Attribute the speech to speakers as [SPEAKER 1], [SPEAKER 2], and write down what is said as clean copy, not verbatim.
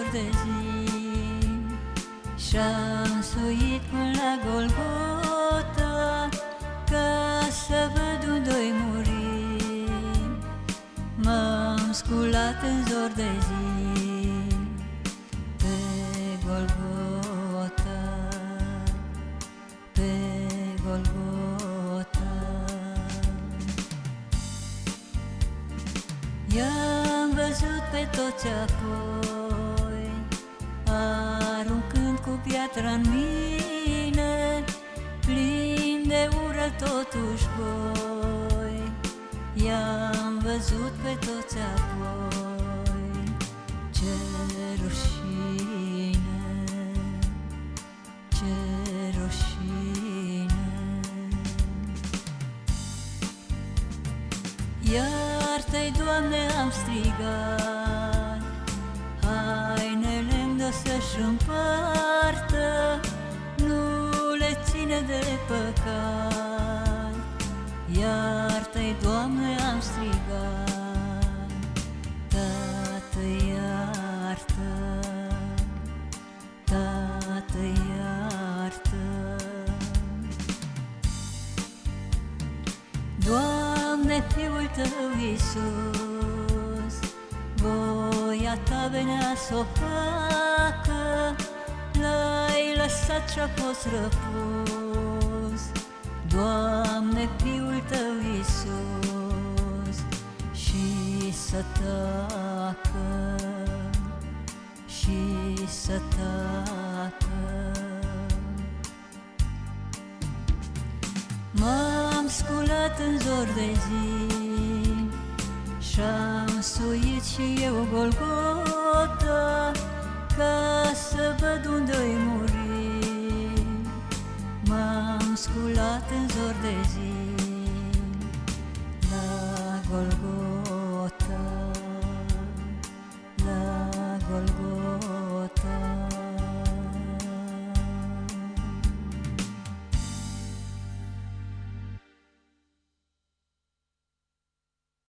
[SPEAKER 1] de zi și-am suit până la Golgota ca să văd unde-i muri. M-am sculat în zor de zi pe Golgota, pe Golgota. I-am văzut pe toți apoi aruncând cu piatra-n mine, plin de ură totuși voi. I-am văzut pe toți apoi, ce rușine, ce rușine. Iartă-i, Doamne, am strigat, hainele-mi să-și împartă, nu le ține de păcat. Iartă-i, Doamne, am strigat, Tată, iartă, Tată, iartă. Doamne, Fiul Tău, Iisus, voia Ta venea s-o facă, L-ai lăsat și-a fost răpus. Doamne, Fiul Tău, Iisus, și să tacă, și să tacă. M-am sculat în zor de zi și-am suit și eu Golgota ca să văd unde-i muri. M-am sculat în zor de zi la Golgota.